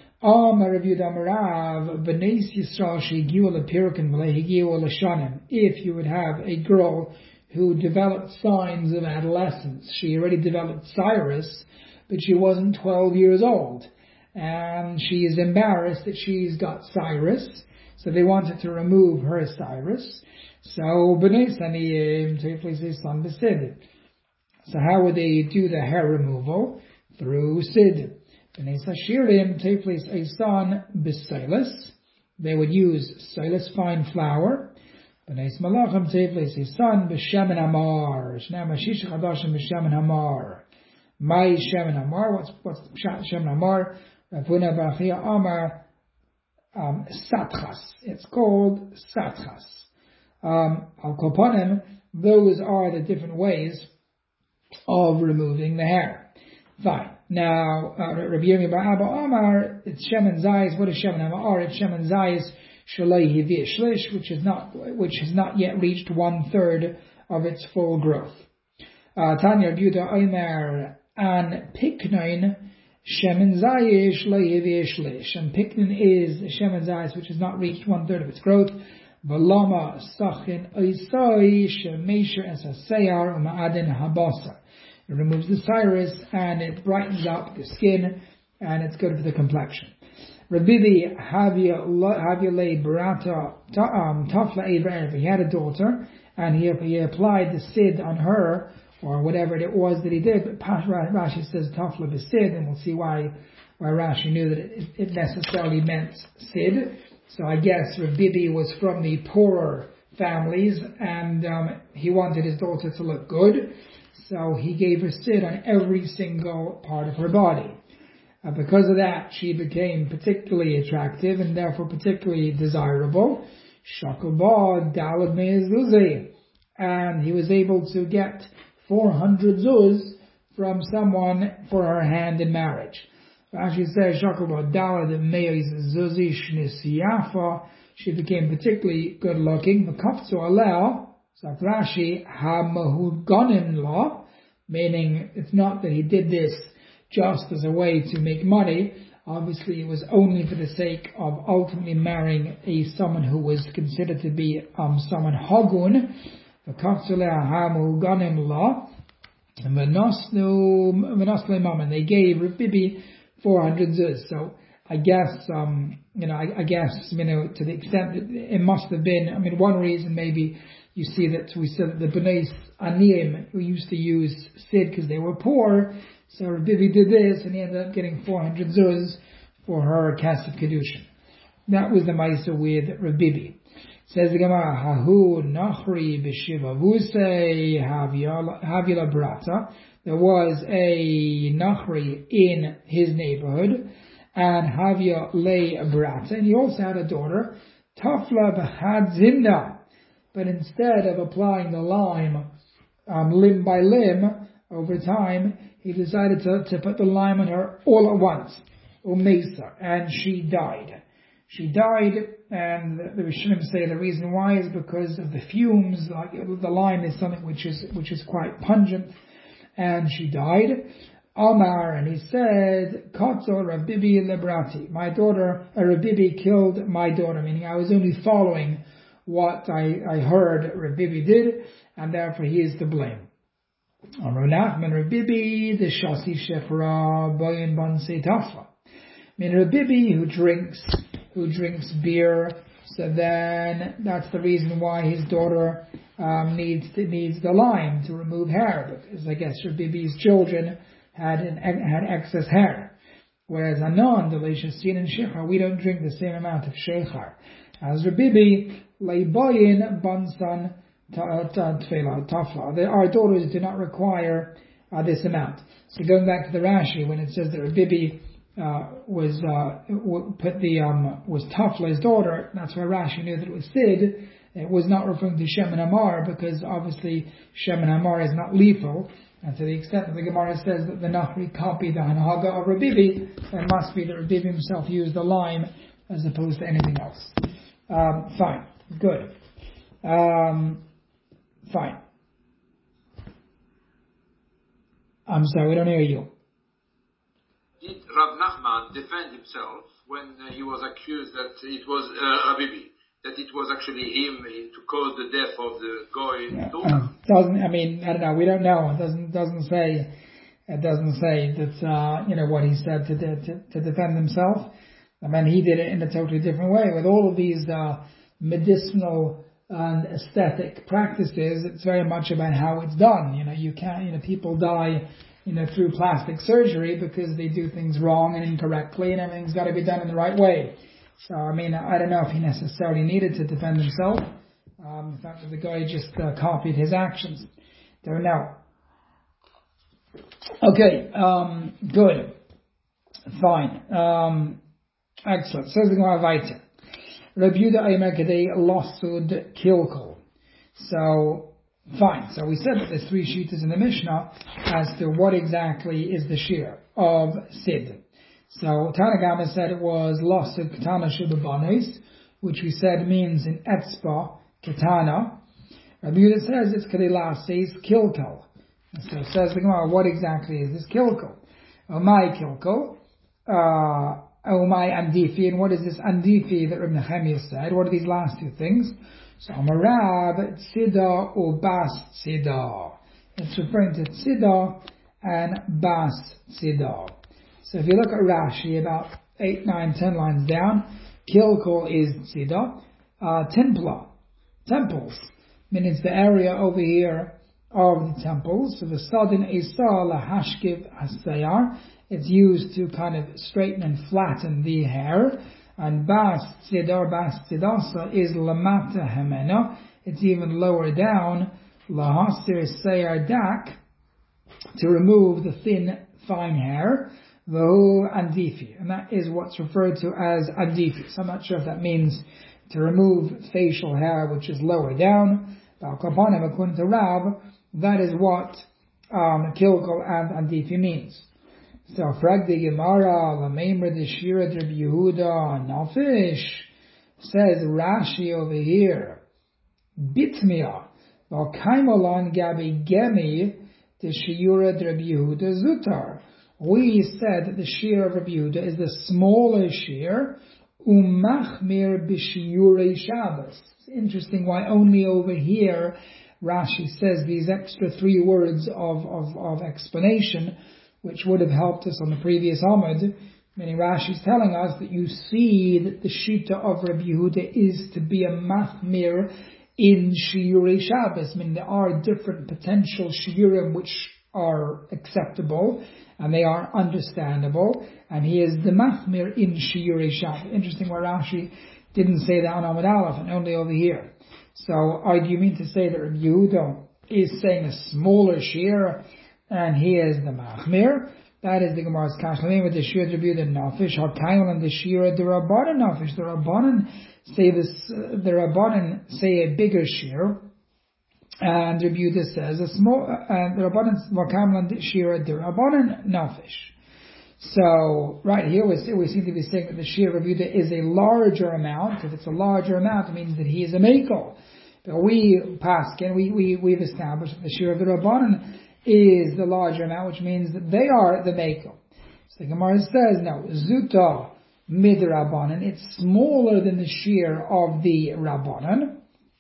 If you would have a girl who developed signs of adolescence, she already developed Cyrus, but she wasn't 12 years old. And she is embarrassed that she's got Cyrus, so they wanted to remove her Cyrus. So B'nai Saniyim places son b'sid. So how would they do the hair removal? Through Sid. B'nai Sashirim take place a son b'silas. They would use silas, fine flour. B'nai Malachim take place a son b'shemen hamar. Shnei Mashish Chadashim b'shemen hamar. My shemen hamar. What's shemen hamar? Ravuna Bachia Amar Satchas. It's called Satchas. Al Koponim, those are the different ways of removing the hair. Fine. Now, Rabbi Yirmiyah Bar Abba Amar, it's Shemen Zayis. What is Shemen Hamar? It's Shemen Zayis Shalei Hivi Shlish, which has not yet reached 1/3 of its full growth. Tanya Buda Omer an Piknoin. Shemen Zayish Leivish, and Piknin is Shemen Zayis, which has not reached 1/3 of its growth. Valama Sachin Oisai Shemesher Esaseyar Ma'adin Habasa. It removes the Cyrus and it brightens up the skin and it's good for the complexion. Rabibi Havia Le Barata Tafla Ever. He had a daughter and he applied the Sid on her, or whatever it was that he did, but Rashi says Tafla b'Sid, and we'll see why Rashi knew that it necessarily meant Sid. So I guess Bibi was from the poorer families, and he wanted his daughter to look good, so he gave her Sid on every single part of her body. Because of that, she became particularly attractive and therefore particularly desirable. Shakalba Dalad Me'ezuzeh, and he was able to get 400 zuz from someone for her hand in marriage. Rashi says, she became particularly good looking. So Rashi, meaning it's not that he did this just as a way to make money. Obviously, it was only for the sake of ultimately marrying someone who was considered to be someone hagun. And they gave Bibi 400 zuz. So I guess, to the extent that it must have been, one reason maybe you see that we said that the B'nai Aniyim who used to use Sid because they were poor, so Bibi did this and he ended up getting 400 zuz for her Kasef Kedushin. That was the Maisa with Bibi. Says the Gemara, Hahu Nachri B'Shiva Vusei Havila Brata. There was a Nachri in his neighborhood, and Havia lay Brata, and he also had a daughter, Tafla B'Had Zinda. But instead of applying the lime limb by limb over time, he decided to put the lime on her all at once, Umesa, and she died. She died, and the Rishonim say the reason why is because of the fumes. Like the lime is something which is quite pungent, and she died. Amar, and he said, Katzor Rabibi Lebrati. My daughter, Rabibi killed my daughter, meaning I was only following what I heard Rabibi did, and therefore he is to blame. Amar Nachman Rabibi, the Shasi Shefra Bayan Ban Seitafa. Rabibi who drinks beer, so then that's the reason why his daughter needs the lime to remove hair, because I guess Rabibi's children had excess hair. Whereas Anon, the Leishasin and Shechar, we don't drink the same amount of Shechar. As Rabibi, Leiboyin, Bansan, Tfela, Tafla. Our daughters do not require this amount. So going back to the Rashi, when it says that Rabibi was Tafla's daughter, that's why Rashi knew that it was Sid. It was not referring to Shem and Amar, because obviously Shem and Amar is not lethal. And to the extent that the Gemara says that the Nachri copied the Hanhaga of Rabibi, it must be that Rabibi himself used the lime as opposed to anything else. Fine. Good. Fine. I'm sorry, we don't hear you. Did Rav Nachman defend himself when he was accused that it was Rabibi? That it was actually him to cause the death of the goy daughter? Doesn't, I know. We don't know. It doesn't say that, what he said to defend himself. He did it in a totally different way. With all of these, medicinal and aesthetic practices, it's very much about how it's done. You can't, people die, through plastic surgery because they do things wrong and incorrectly, and everything's got to be done in the right way. So, I don't know if he necessarily needed to defend himself. The fact that the guy just copied his actions. Don't know. Okay, good. Fine. Excellent. Says the Gemara weiter. Rabbi Yehuda Aimer Kedei Lasud Kilkol. So, fine. So we said that there's 3 shittas in the Mishnah as to what exactly is the shear of Sid. So Tanagama said it was Lasud Katana Shibabanes, which we said means in Etzba Katana. Rabbi Yehuda says it's Kedei Lases Kilkol. So it says the Gemara, what exactly is this Kilkol? Omai Kilkol. Omai Andifi, and what is this Andifi that Rabbi Nehemiah said? What are these last 2 things? So Amarab, Tzida or Bas Tzida. It's referring to Tzida and Bas Tzida. So if you look at Rashi, about 8, 9, 10 lines down, Kilkol is Tzida. Templa, temples, meaning it's the area over here of the temples. So the Sadin Isa Lahashkiv Asayar, it's used to kind of straighten and flatten the hair. And Bas Tzidasa is Lamata Hemena, it's even lower down, Lahasir Sayar Dak, to remove the thin, fine hair, Vahu Andifi, and that is what's referred to as Andifi. So I'm not sure if that means to remove facial hair, which is lower down. According to Rab, that is what Kilkol and Andifi means. So, Fragdi Gemara, Lameimer de Shira Rabbi Yehuda, Nafish, says Rashi over here, Bitmia, Valkaimolan Gabi Gemi, de Shira Rabbi Yehuda Zutar. We said that the shear of Rabbi Yehuda is the smaller shear, Umachmir b'shiyurei Shabbos. It's interesting why only over here Rashi says these extra 3 words of explanation, which would have helped us on the previous Amud. Meaning Rashi is telling us that you see that the shita of Rabbi Yehuda is to be a machmir in Shiurei Shabbos. I mean, there are different potential shiurim which are acceptable and they are understandable, and he is the machmir in Shiurei Shabbos. Interesting why Rashi didn't say that on Amud Aleph and only over here. So, do you mean to say that Rabbi Yehuda is saying a smaller shear and he is the machmir? That is the Gemara's Kashlamim with the Shir Rabbi Nafish, Hakayim and the Shir the Rabbanan Nafish. The Rabbanan say this. The Rabbanan say a bigger Shir, and Rabbi Yehuda says a small. And the Rabbanan Hakayim and the Shir the Rabbanan Nafish. So right here we seem to be saying that the Shir of Rabbi Yehuda is a larger amount. If it's a larger amount, it means that he is a mekel. But we've established that the Shir of the Rabbanan is the larger amount, which means that they are the mekel. So the Gemara says, no, Zuta mid Rabbanan, it's smaller than the shear of the Rabbanan.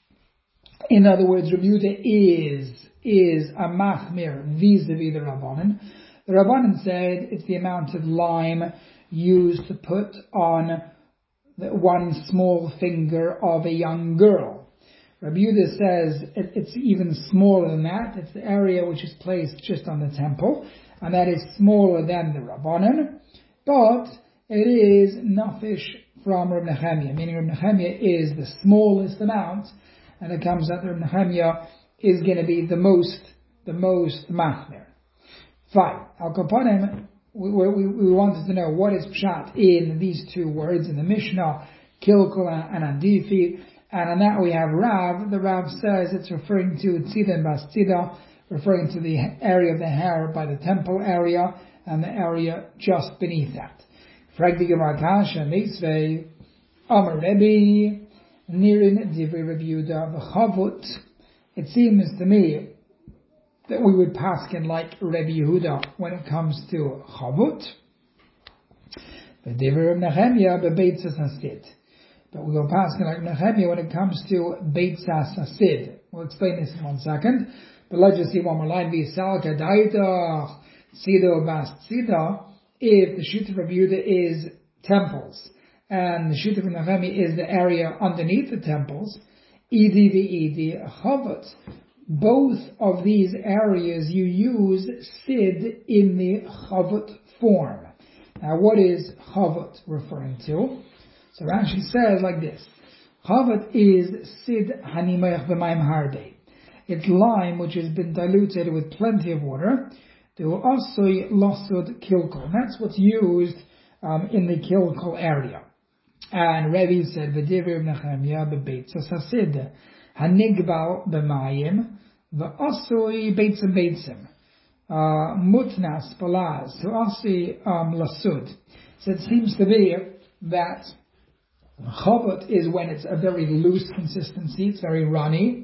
In other words, Rabbi Yehuda is a machmir vis-a-vis the Rabbanan. The Rabbanan said it's the amount of lime used to put on the one small finger of a young girl. Rabbi Yehuda says it's even smaller than that. It's the area which is placed just on the temple, and that is smaller than the Rabbanan. but it is nafish from Reb Nechemia, meaning Reb Nechemia is the smallest amount, and it comes out that Reb Nechemia is going to be the most machmir. Fine. Al Kapanim, we wanted to know what is pshat in these two words in the Mishnah, kilkul and andifi, and on that we have Rav. The Rav says it's referring to tzida and bas tzida, referring to the area of the hair by the temple area and the area just beneath that. Frag the Gemara Kasha Mitzvah Amar Rebbe Nirin Divrei Rabbi Yehuda v'Chavut. It seems to me that we would paskin like Rabbi Yehuda when it comes to Chavut. But Divrei Rabbi Nechemia bebeitzas hasid. But we go paskin like Nechemia when it comes to beitzas hasid. We'll explain this in 1 second. But let's just see one more line. V'Yisal Kadaitach Tzida Bas Tzida. If the Shita of Rabbi Yehuda is temples and the Shita of Nechemia is the area underneath the temples, Idi v'Idi Chavut. Both of these areas you use Sid in the Chavut form. Now what is Chavut referring to? So Rashi says like this. Chavut is Sid Hanimayach b'mayim harbe. It's lime which has been diluted with plenty of water. Asoi lasud kilkul. That's what's used in the kilkul area. And Rebbe said, "V'divrei Nechemia bebeitzas hasid hanigbal b'mayim v'asoi beitzim mutnas balaz v'asoi lasud." So it seems to be that chavut is when it's a very loose consistency, it's very runny.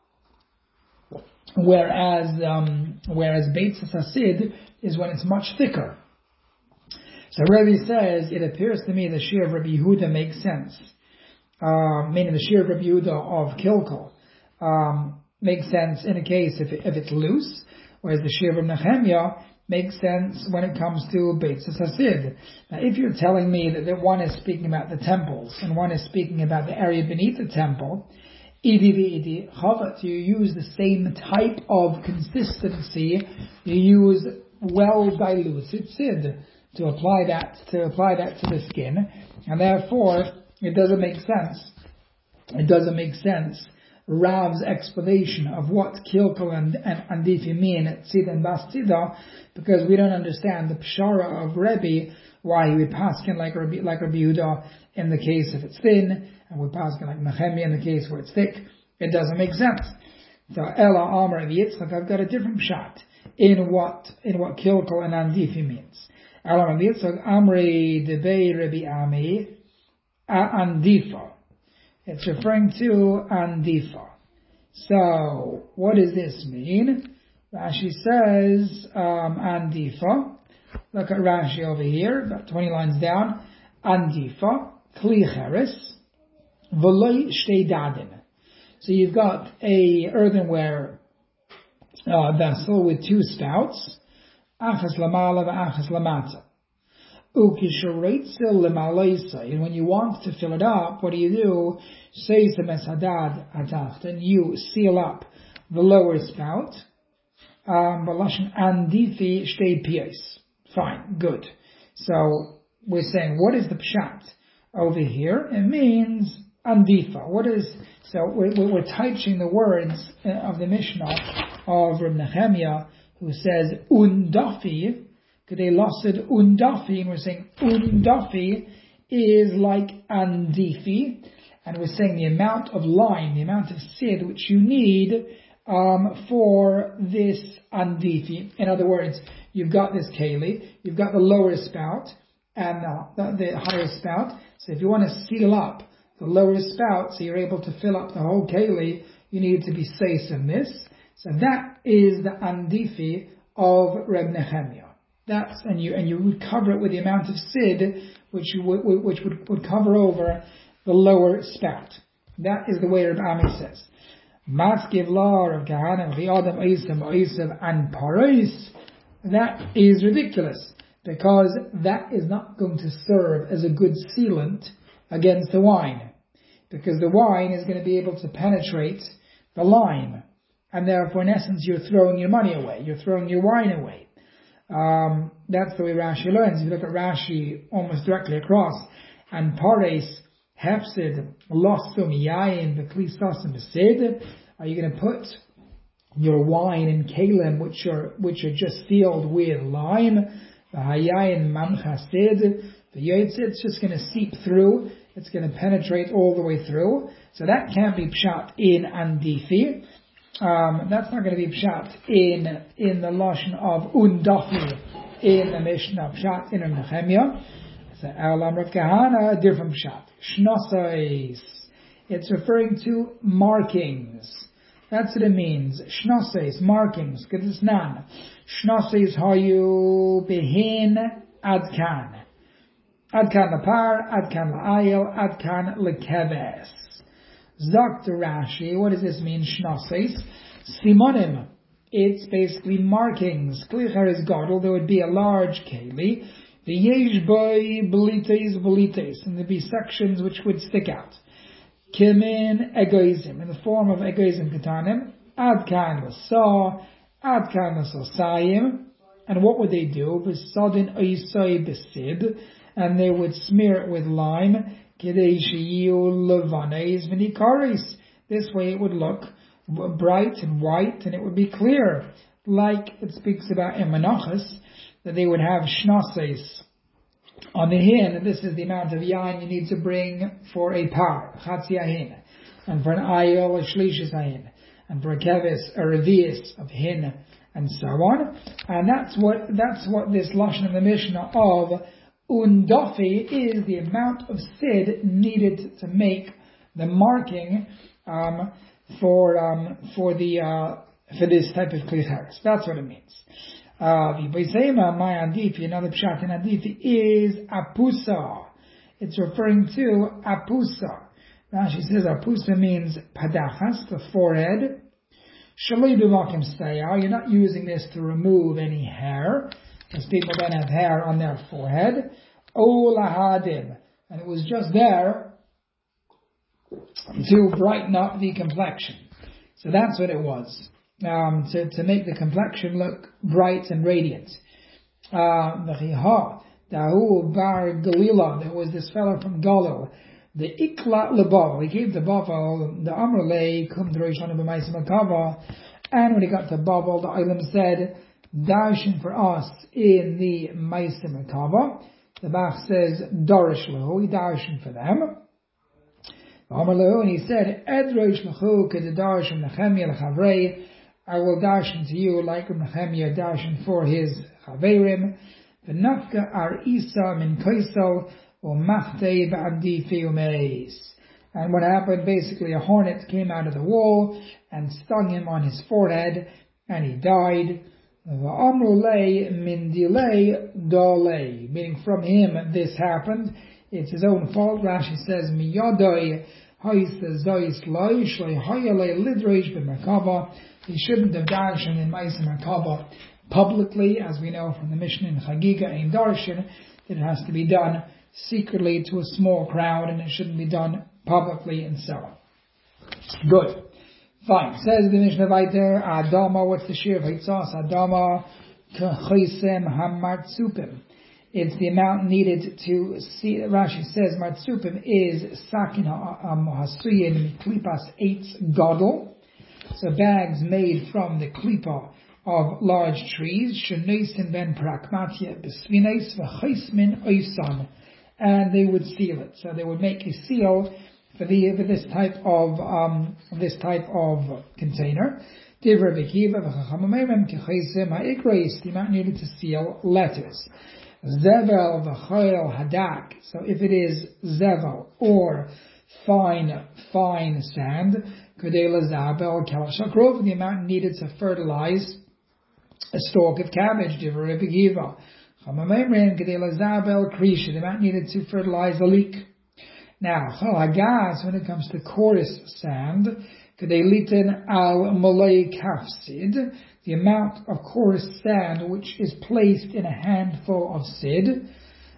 Whereas beitzas hasid is when it's much thicker. So Rebbe says, it appears to me the shir of Rabbi Yehuda makes sense. Meaning the shir of Rabbi Yehuda of Kilkul makes sense in a case if it's loose, whereas the shir of Nechemia makes sense when it comes to beitzas hasid. Now if you're telling me that one is speaking about the temples and one is speaking about the area beneath the temple, Idi Chavut, you use the same type of consistency. You use well diluted sid to apply that to the skin, and therefore it doesn't make sense. It doesn't make sense. Rav's explanation of what kilkul and andifi mean at tzida and bas tzida, because we don't understand the pshara of Rebbe, why he would paskin like Rabbi Yehuda in the case if it's thin, and we paskin like Nechemia in the case where it's thick. It doesn't make sense. So Ela Amar Yitzchak, I've got a different shot in what kilkul and andifi means. Ela Amar Yitzchak Amri Debei Rabbi Ami Andifa. It's referring to andifa. So what does this mean? Rashi says andifa. Look at Rashi over here, about 20 lines down. Andifa, kli cheres, v'loi shtei dadin. So you've got a earthenware vessel with two spouts, achas lamala v'achas lamata. And when you want to fill it up, what do? And you seal up the lower spout. Fine, good. So we're saying, what is the pshat over here? It means andifa. We're touching the words of the Mishnah of Reb Nechemia, who says undafi. They lasted undafi, and we're saying undafi is like andifi, and we're saying the amount of lime, the amount of sid which you need for this andifi. In other words, you've got this keli, you've got the lower spout and the higher spout. So if you want to seal up the lower spout, so you're able to fill up the whole keli, you need to be seis in this. So that is the andifi of Reb Nechemia. And you would cover it with the amount of sid which would cover over the lower spout. That is the way Reb Ami says. Maskiv law of Kahanim v'Adam Eisav and Paris. That is ridiculous, because that is not going to serve as a good sealant against the wine, because the wine is going to be able to penetrate the lime, and therefore in essence you're throwing your money away, you're throwing your wine away. That's the way Rashi learns. If you look at Rashi almost directly across, and Pares Hefsid Losum Yayin V'Kli Sasim B'Sid, are you going to put your wine in kalim which are just sealed with lime? V'Hayayin Mamchasid, it's just going to seep through. It's going to penetrate all the way through. So that can't be pshat in Andifi. That's not going to be pshat in the lashon of undafi in the Mishnah, pshat in Nehemiah. So Elam Rav Kahana, different pshat. Shnosais. It's referring to markings. That's what it means. Shnosais, markings. Kedisnan. Shnosais hayu behin adkan. Adkan lapar, adkan la'ayel, adkan lekeves. Dr. Rashi, what does this mean? Shnosais. Simonim. It's basically markings. Klicher is godel. There would be a large keli. The yesh boy belites, and there'd be sections which would stick out. Kimin egoism, in the form of egoism katanim. Adkan l'sa, adkan l'sosayim. And what would they do? B'sadin oisai b'sid. And they would smear it with lime. This way it would look bright and white, and it would be clear, like it speaks about in Menachos, that they would have shnosses on the hin, and this is the amount of yain you need to bring for a par, chatzi ahin, and for an ayol, a shlishis ahin, and for a kevis, a revius of hin, and so on. And that's what this lashon of the Mishnah of undafi is, the amount of sid needed to make the marking for this type of klicheres. That's what it means. Another pshat in Adifi is apusa. It's referring to apusa. Rashi says apusa means padachas, the forehead. Shalei b'makim stayah. You're not using this to remove any hair, because people don't have hair on their forehead. Olahadim, and it was just there to brighten up the complexion. So that's what it was. To make the complexion look bright and radiant. Dahu bar Galila, there was this fellow from Galil, the Ikla Lebavel, he came to Bavel, the Amrlei kum d'reishana b'maisim akava, and when he got to Bavel, the Eilim said, darshan for us in the maisim akava. The Bach says, darish lehu, he darshan for them. And he said, Edrosh lechu kedarshan Nehemiah lechavrei, I will darshan to you like Nehemiah darshan for his chaverim. V'nafka ar isa min koisel u'machtei ba'abdi umeis. And what happened, basically a hornet came out of the wall and stung him on his forehead, and he died. V'amrulei min dilei dolei, meaning from him this happened. It's his own fault. Rashi says, miyadoi ha'is zois loy shloi hayalei lidreish b'merkava. He shouldn't have darshan in Ma'aseh Merkava publicly, as we know from the Mishnah in Chagiga and Darshan, that it has to be done secretly to a small crowd, and it shouldn't be done publicly, and so on. Good. Fine. Says the Mishnah weiter, Adama, what's the shir of Hitzas? Adama k'chaisem hamartzupim. It's the amount needed to see. Rashi says martzupim is sakin ha'asuyin miklipas eitz gadol. So bags made from the klipa of large trees, shenesin ben prakmatia besvines v'chaismin oisan, and they would seal it. So they would make a seal for this type of container. Divra v'kiva v'chachamamemem k'chaisim ha'ikreis, the amount needed to seal letters. Zevel v'choil hadak. So if it is zevel or fine sand, Kedela Zabel Kalashakrov, the amount needed to fertilize a stalk of cabbage, Divra Begiva. Chamamemren Kedela Zabel Krisha, the amount needed to fertilize a leek. Now, Chalagas, when it comes to coarse sand, Kedelitin al Malay Kafsid, the amount of coarse sand which is placed in a handful of sid.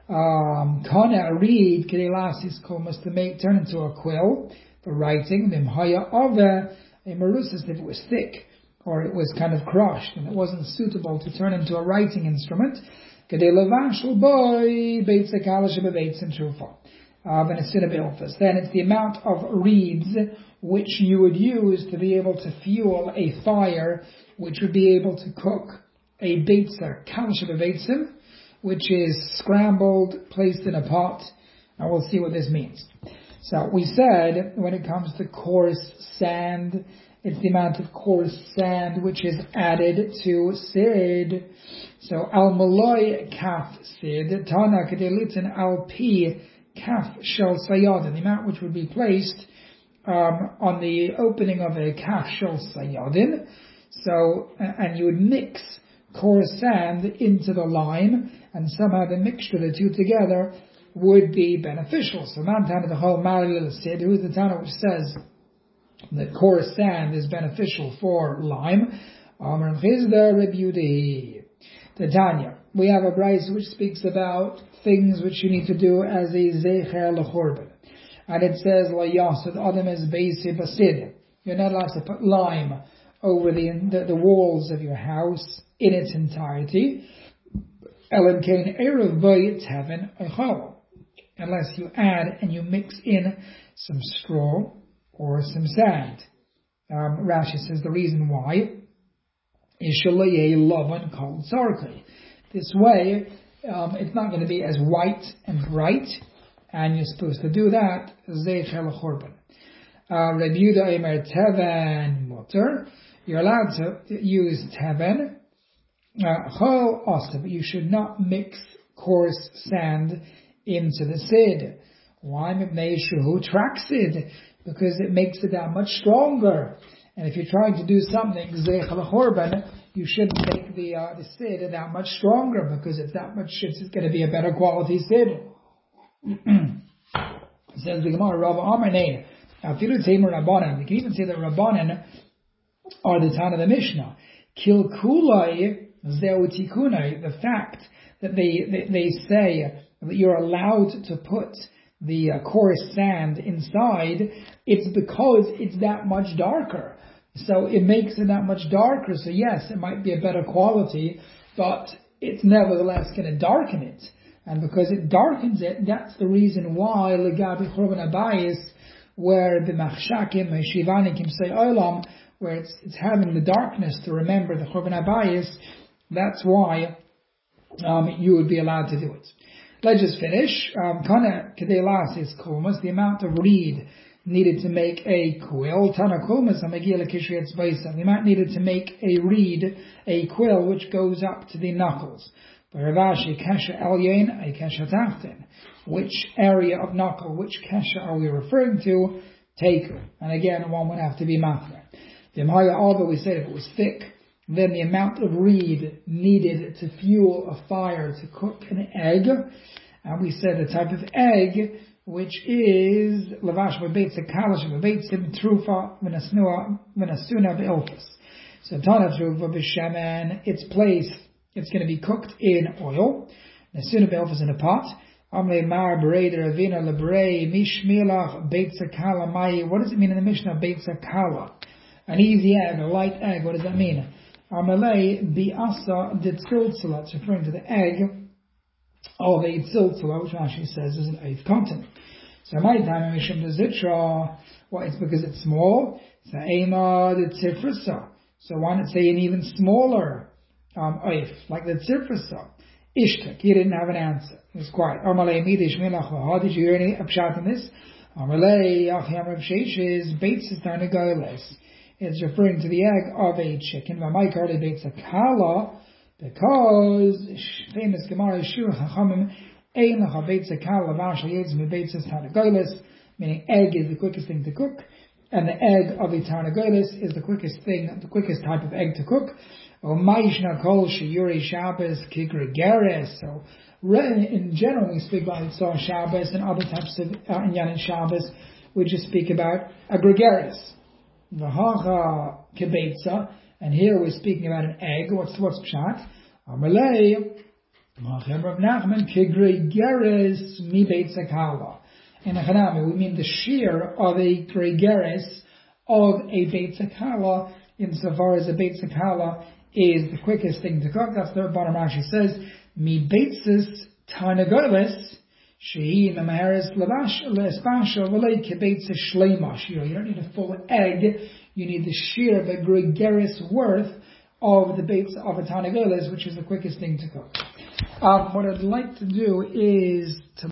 Kana reed Kedelasis Komas to turn into a quill. For writing, Nimhaya Ave, a marusas if it was thick, or it was kind of crushed and it wasn't suitable to turn into a writing instrument. Then it's the amount of reeds which you would use to be able to fuel a fire, which would be able to cook a beitza, kalash bebeitzim, which is scrambled, placed in a pot, and we'll see what this means. So we said, when it comes to coarse sand, it's the amount of coarse sand which is added to sid. So al maloi kaf sid, tana kedelitin al pi kaf shel sayadin, the amount which would be placed on the opening of a kaf shel sayadin. So, and you would mix coarse sand into the lime, and somehow the mixture of the two together would be beneficial. So Mantana the whole Malil said, who is the Tana which says that coarse sand is beneficial for lime? Amr Chizda Rebudi. The Tanya. We have a brayz which speaks about things which you need to do as a Zecher L'Chorban. And it says, La Yasad Adam is Beisi Basid. You're not allowed to put lime over the walls of your house in its entirety. Elam Kain Erev Bayit Heaven Echol. Unless you add and you mix in some straw or some sand. Rashi says the reason why is Shalayeh Lavan Kol Tzarkai. This way, it's not going to be as white and bright, and you're supposed to do that Zeicher L'Chorban. Reb Yehuda Eimer Teven Mutter. You're allowed to use Teven. Chol Osta, but you should not mix coarse sand into the sid. Why? Because it makes it that much stronger. And if you're trying to do something, you shouldn't make the sid that much stronger, because it's going to be a better quality sid. Says the Gemara, Rav Amarnei. You can even say that Rabbanan are the Tana of the Mishnah. Kilkulai Zeutikunai, the fact that they say that you're allowed to put the coarse sand inside, it's because it's that much darker. So it makes it that much darker. So yes, it might be a better quality, but it's nevertheless going to darken it. And because it darkens it, that's the reason why Legabi Chorban Abayis, where the Machshakim, Shivanikim say Olam, where it's having the darkness to remember the Chorban Abayis, that's why you would be allowed to do it. Let's just finish. Kana Kedelas is kulmas, the amount of reed needed to make a quill. Tana kulmas amagila kishriyatz baisa, the amount needed to make a reed, a quill which goes up to the knuckles. Ravashi kasha elyain, a kasha tachtin. Which area of knuckle, which kasha are we referring to? Teku. And again, one would have to be machmer. The Maya, although we said if it was thick, then the amount of reed needed to fuel a fire to cook an egg, and we said the type of egg, which is lavash bebeitza kalash bebeitzim trufa v'nasuna be'ilfus. So tana trufa b'shemen, it's going to be cooked in oil. Nasuna be'ilfus in a pot. Amle mar bereder avina lebrei mishmilach beitza kala mai. What does it mean in the Mishnah? Beitza kala, an easy egg, a light egg. What does that mean? Amalei bi'asa de tziltzala. It's referring to the egg of a tziltzala, which Rashi says is an eighth continent. So my time mishum de zitra. Well, it's because it's small. So ema de tzifrisa. So why not say an even smaller oif, like the tzifrisa? Ishtak. He didn't have an answer. He was quiet. Amalei midish milach v'ha. Did you hear any upshot in this? Amalei achiyam rav sheishes beitzis tarnagoles. It's referring to the egg of a chicken. Because famous Gemara Shur Chachamim Ein Lacha Beitza Kala Vashal Yetz MeBeitzas Tarnagoles, meaning egg is the quickest thing to cook, and the egg of a Tarnagoles is the quickest type of egg to cook. Or Maishna Kol Sheyuri Shabbos Kigregeres. So in general, we speak about Yitzhar Shabbos and other types of Inyan Shabbos. We just speak about a gregaris. V'hacha kebeitza, and here we're speaking about an egg. What's pshat? Amalei, Machem Rav Nachman kegregeres mi beitza kala. In Hanami, we mean the shear of a gregeres of a beitza kala insofar as a Beitza Kala is the quickest thing to cook. That's the Rabbanan Rashi says, Mi Beitzis Tarnagoles, Shehi Namaharis Lespasha V'lei Kebeitza Shleimash. You don't need a full egg, you need the sheer, the gregaris worth of the Beitza of a Tarnagoles, which is the quickest thing to cook. What I'd like to do is